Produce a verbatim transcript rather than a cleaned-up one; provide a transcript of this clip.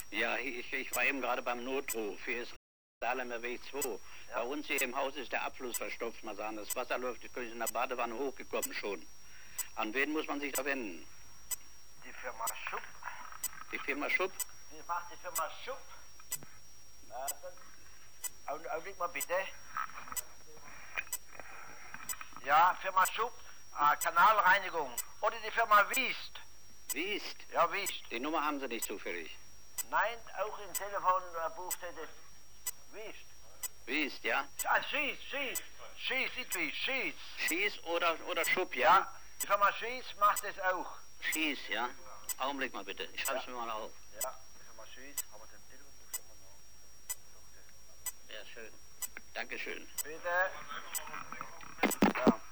Ja, ich, ich war eben gerade beim Notruf. Hier ist Dahlemer Weg zwei. Ja. Bei uns hier im Haus ist der Abfluss verstopft, mal sagen. Das Wasser läuft in der Badewanne hochgekommen schon. An wen muss man sich da wenden? Die Firma Schupp. Die Firma Schupp? Die macht die Firma Schupp. Äh, Augenblick mal bitte. Ja, Firma Schupp, äh, Kanalreinigung. Oder die Firma Wiest. Wiest? Ja, Wiest. Die Nummer haben Sie nicht zufällig? Nein, auch im Telefonbuch steht es Wiest. Wiest, ja? Ah, Schieß, Schieß. Schieß, nicht Wiest, Schieß. Schieß oder, oder Schupp, ja? Ja, die Firma Schieß macht es auch. Schieß, ja? Augenblick mal bitte, ich schreibe es ja. mir mal auf. Ja, die Firma Schieß, aber den Telefonbuch schon mal noch. Ja, schön. Dankeschön. Bitte. Ja.